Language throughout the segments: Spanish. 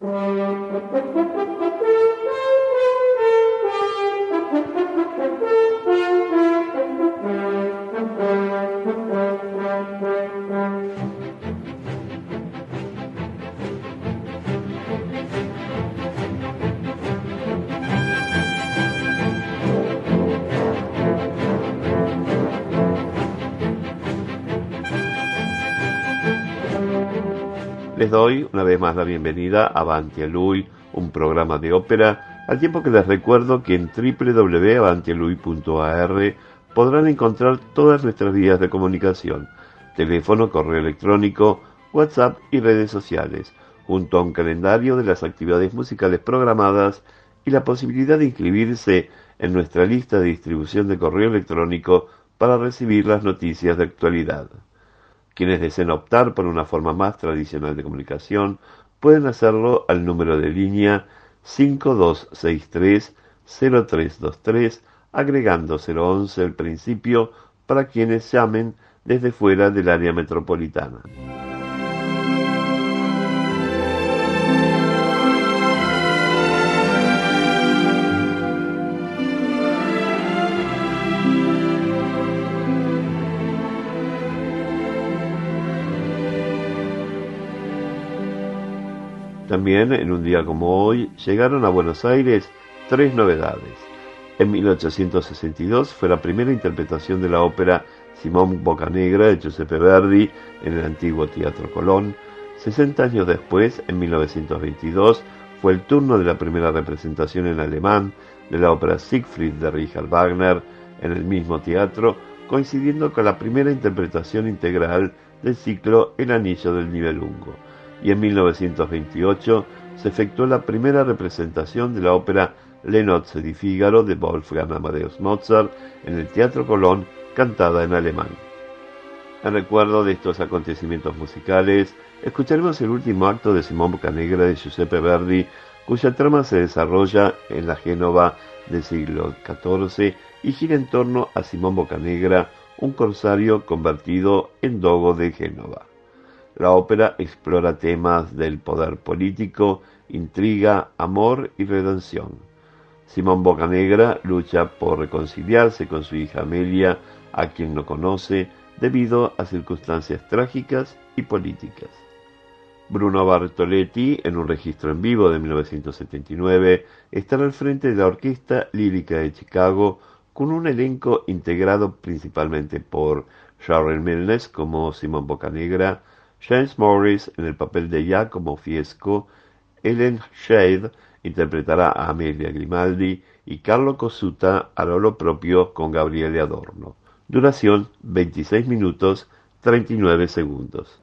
Les doy una vez más la bienvenida a Avanti a Lui, un programa de ópera, al tiempo que les recuerdo que en www.avantialui.ar podrán encontrar todas nuestras vías de comunicación: teléfono, correo electrónico, WhatsApp y redes sociales, junto a un calendario de las actividades musicales programadas y la posibilidad de inscribirse en nuestra lista de distribución de correo electrónico para recibir las noticias de actualidad. Quienes deseen optar por una forma más tradicional de comunicación pueden hacerlo al número de línea 5263-0323, agregando 011 al principio para quienes llamen desde fuera del área metropolitana. También, en un día como hoy, llegaron a Buenos Aires 3 novedades. En 1862 fue la primera interpretación de la ópera Simón Boccanegra de Giuseppe Verdi en el antiguo Teatro Colón. 60 años después, en 1922, fue el turno de la primera representación en alemán de la ópera Siegfried de Richard Wagner en el mismo teatro, coincidiendo con la primera interpretación integral del ciclo El Anillo del Nibelungo. Y en 1928 se efectuó la primera representación de la ópera Le Nozze di Figaro de Wolfgang Amadeus Mozart en el Teatro Colón, cantada en alemán. En recuerdo de estos acontecimientos musicales, escucharemos el último acto de Simón Boccanegra de Giuseppe Verdi, cuya trama se desarrolla en la Génova del siglo XIV y gira en torno a Simón Boccanegra, un corsario convertido en dogo de Génova. La ópera explora temas del poder político, intriga, amor y redención. Simón Boccanegra lucha por reconciliarse con su hija Amelia, a quien no conoce, debido a circunstancias trágicas y políticas. Bruno Bartoletti, en un registro en vivo de 1979, estará al frente de la Orquesta Lírica de Chicago, con un elenco integrado principalmente por Sharon Milnes como Simón Boccanegra, James Morris en el papel de Giacomo Fiesco, Ellen Shade interpretará a Amelia Grimaldi y Carlo Cosuta hará lo propio con Gabriele Adorno. Duración 26 minutos 39 segundos.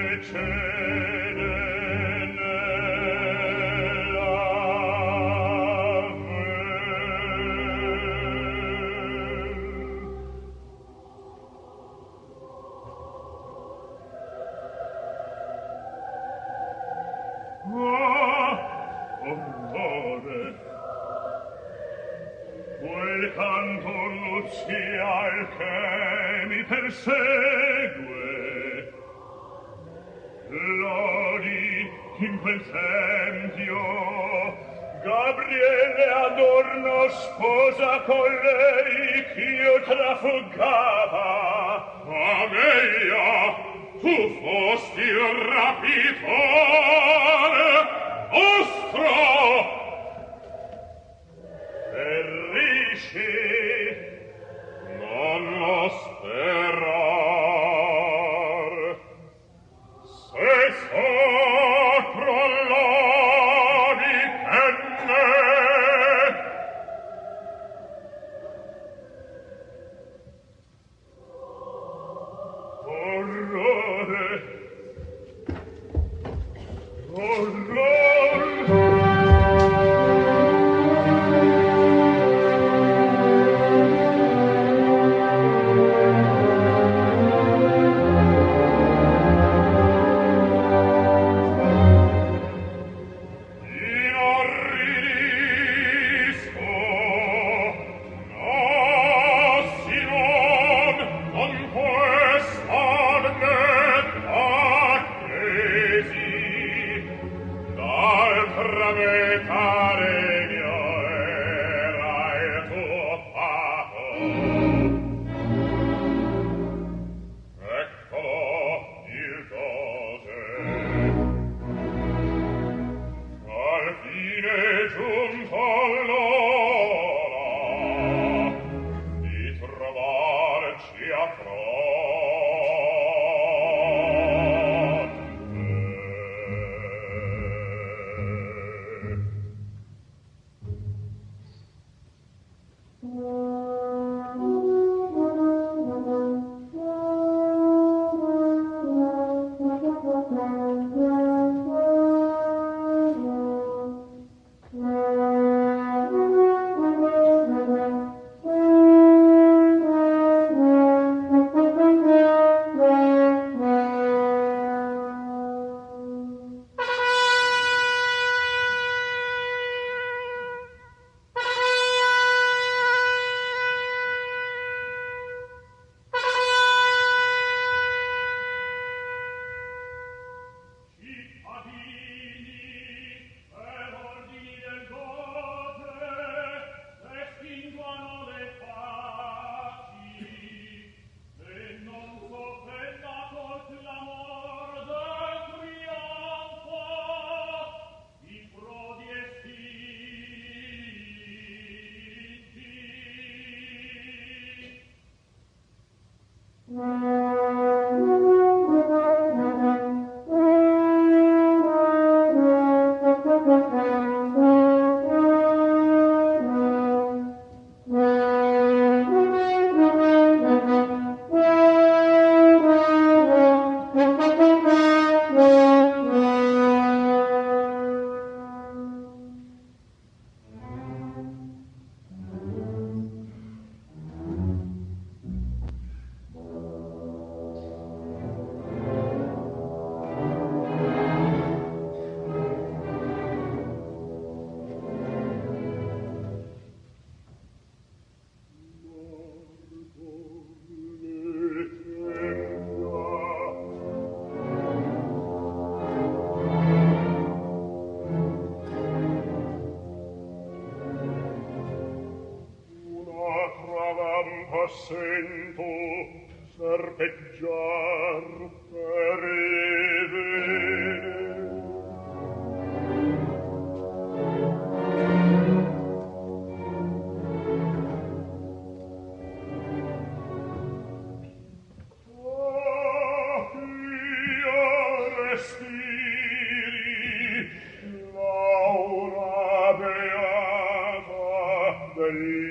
sento serpeggiar per le vene. Oh, io respiri l'aura beata del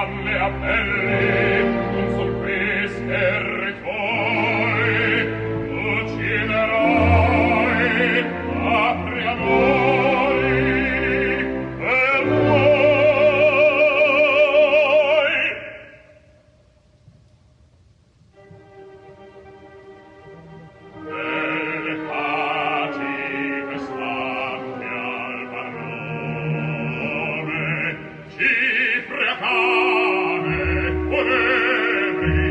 fanle appelli, non son queste tuoi, ucciderai, apri amori, per voi. Belle paci quest'anni al barone, cifre a cane, funebri,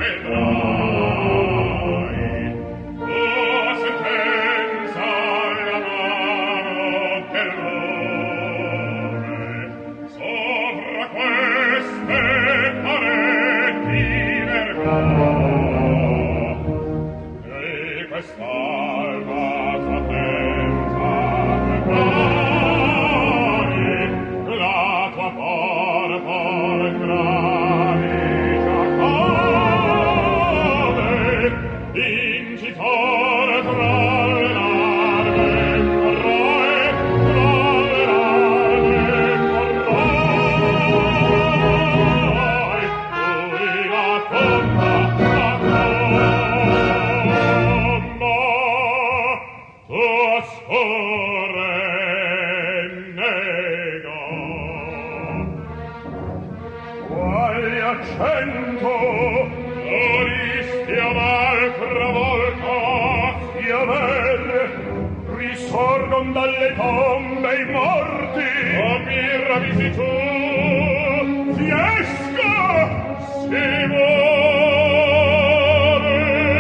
vedrai. Tua sentenza alla mano del nome, sopra queste pareti verrà. E quest'alba sapienza vedrai, la tua porta entrare Giacobbe, vincitore tra le larve corrai, tra le larve corrai, lui la tomba, tua scorre nega. Quali accento l'oristia l'altra volta fiamer, risorgon dalle tombe i morti. Oh, mi ravisi tu, fiesca, si muore,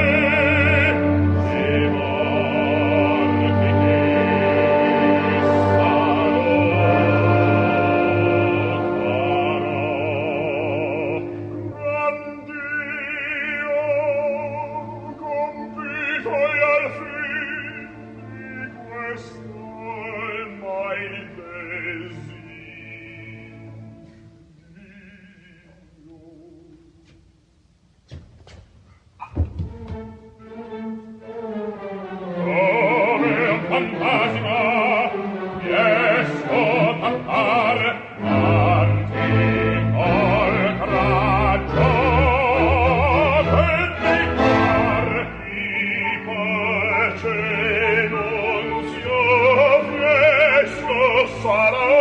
si morti Addio, compito e al fin di quest'alma il come un fantasma riesco a tappare antico il raggio per dicar di pace nunzio fresco sarà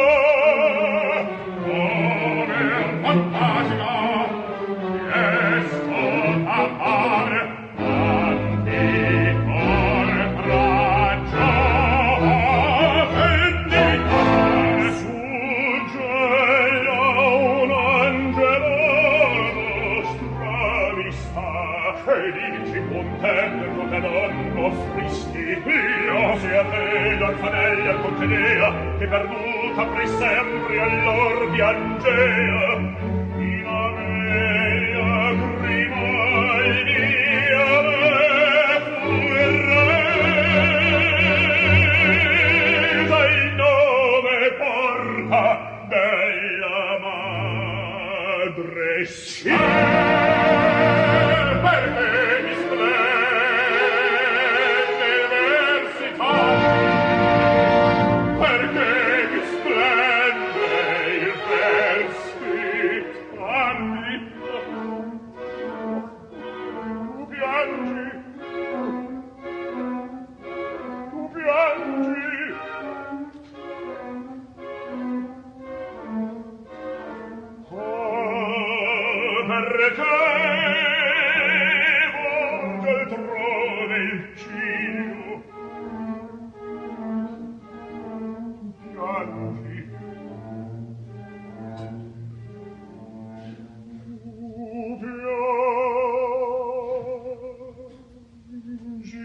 come un fantasma riesco a tappare antico il raggio per dicar suggeia un angelo stravista e dici contento che non offristi io sia te l'orfanella al contenea che perduta per sempre all'or piangea in amelia Grimaldi a me fu il re il nome porta della madre perché mi splende l'versità, perché mi splende il versità. Tu piangi, tu piangi. Perché volge il trone il ciglio piangi tu piangi.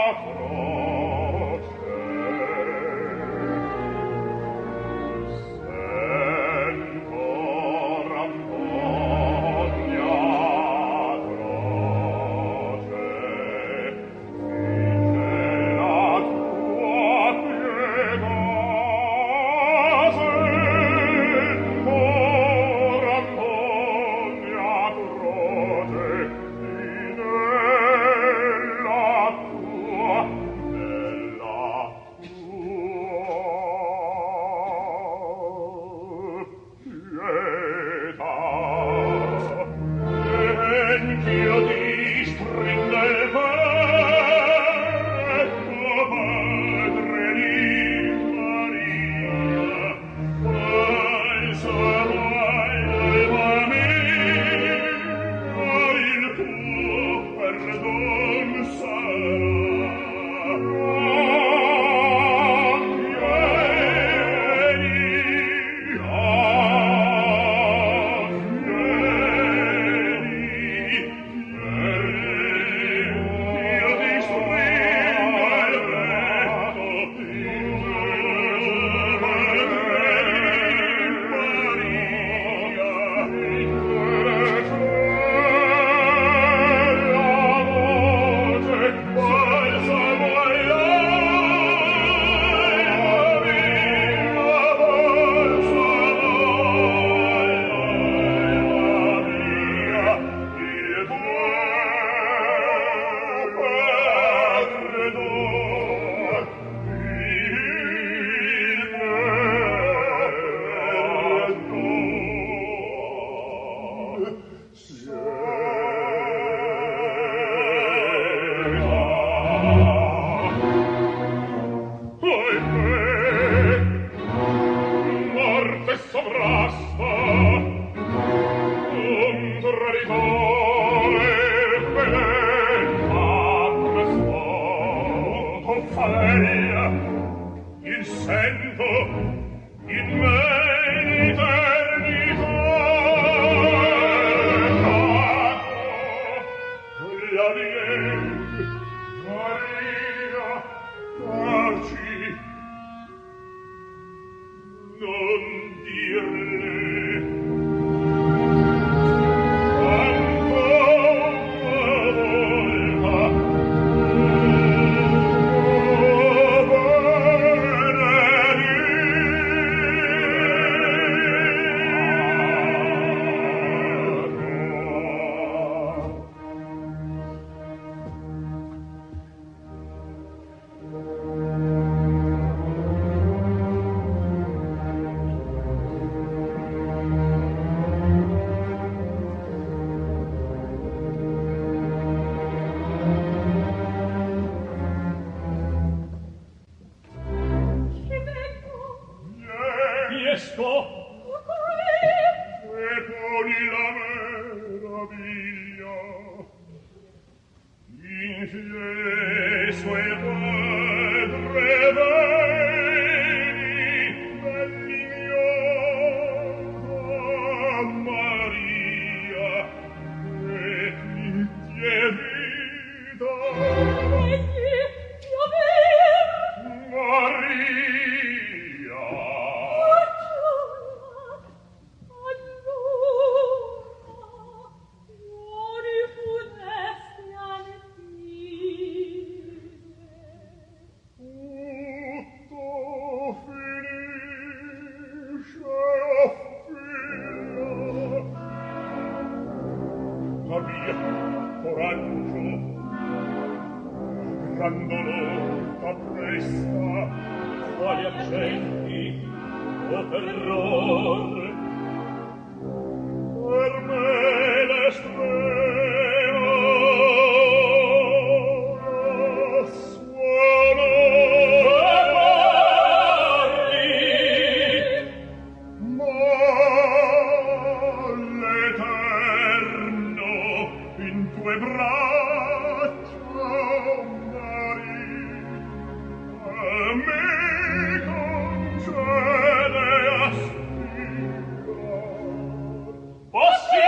Posso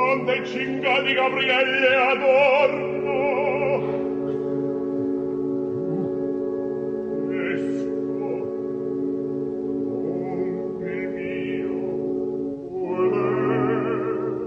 dei cingadi Gabriele adorno. Esco, il mio voler.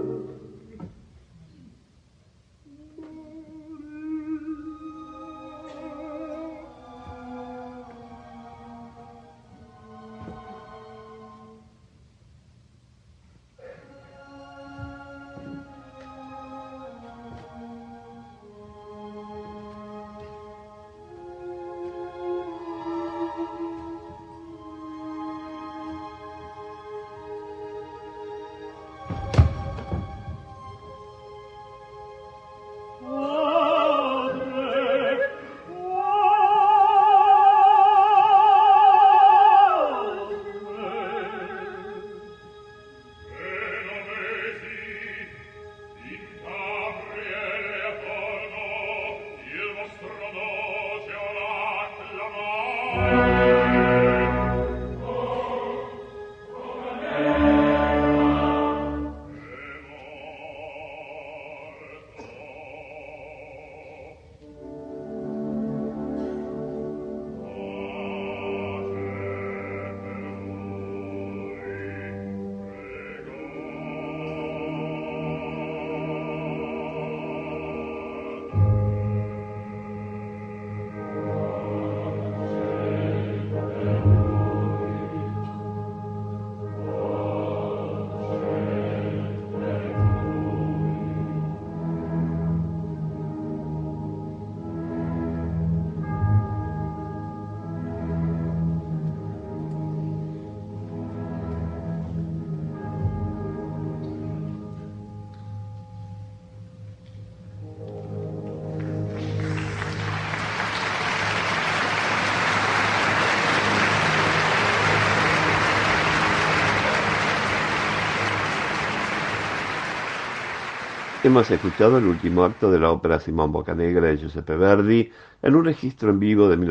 Hemos escuchado el último acto de la ópera Simón Boccanegra de Giuseppe Verdi en un registro en vivo de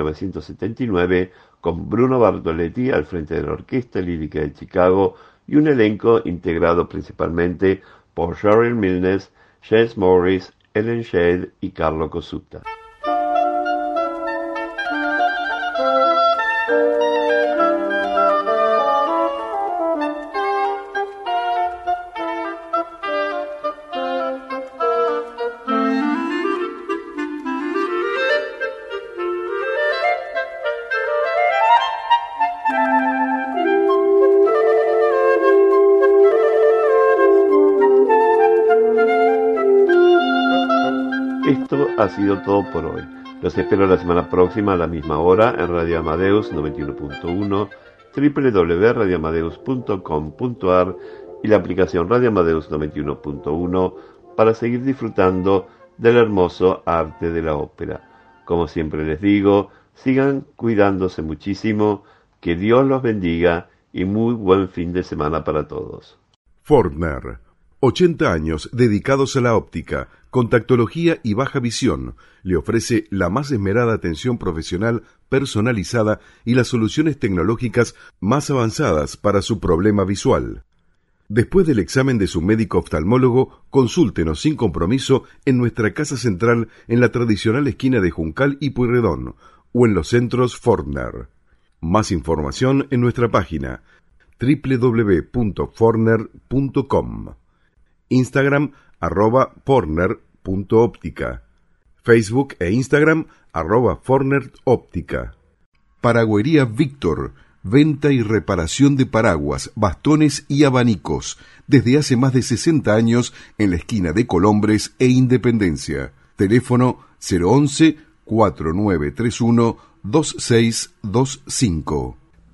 1979 con Bruno Bartoletti al frente de la Orquesta Lírica de Chicago y un elenco integrado principalmente por Cheryl Milnes, James Morris, Ellen Shade y Carlo Cossutta. Esto ha sido todo por hoy. Los espero la semana próxima a la misma hora en Radio Amadeus 91.1, www.radioamadeus.com.ar y la aplicación Radio Amadeus 91.1 para seguir disfrutando del hermoso arte de la ópera. Como siempre les digo, sigan cuidándose muchísimo, que Dios los bendiga y muy buen fin de semana para todos. Fortner, 80 años dedicados a la óptica, contactología y baja visión, le ofrece la más esmerada atención profesional personalizada y las soluciones tecnológicas más avanzadas para su problema visual. Después del examen de su médico oftalmólogo, consúltenos sin compromiso en nuestra casa central en la tradicional esquina de Juncal y Pueyrredón o en los centros Fortner. Más información en nuestra página www.fortner.com. Instagram @fortner.óptica, Facebook e Instagram @fortneroptica. Paragüería Víctor, venta y reparación de paraguas, bastones y abanicos, desde hace más de 60 años en la esquina de Colombres e Independencia. Teléfono 011-4931-2625.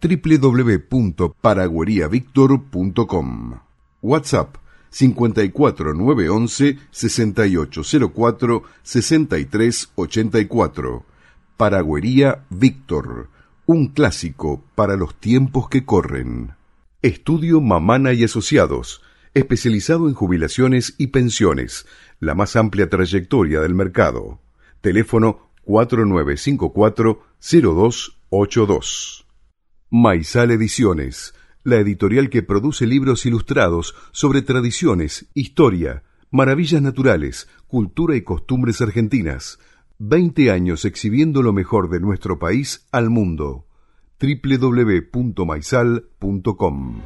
www.paragüeriavictor.com. WhatsApp 54911-6804-6384. Paragüería Víctor, un clásico para los tiempos que corren. Estudio Mamana y Asociados, especializado en jubilaciones y pensiones, la más amplia trayectoria del mercado. Teléfono 4954-0282. Maizal Ediciones, la editorial que produce libros ilustrados sobre tradiciones, historia, Maravillas naturales, cultura y costumbres argentinas. 20 años exhibiendo lo mejor de nuestro país al mundo. www.maisal.com.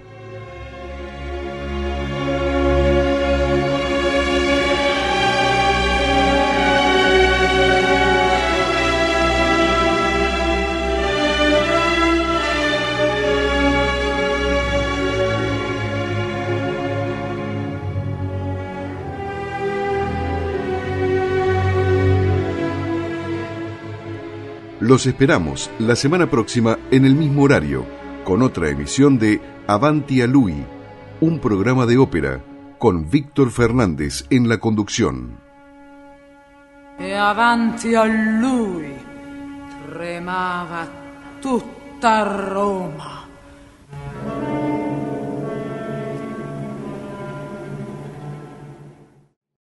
Los esperamos la semana próxima en el mismo horario, con otra emisión de Avanti a Lui, un programa de ópera, con Víctor Fernández en la conducción. E avanti a lui tremava tutta Roma.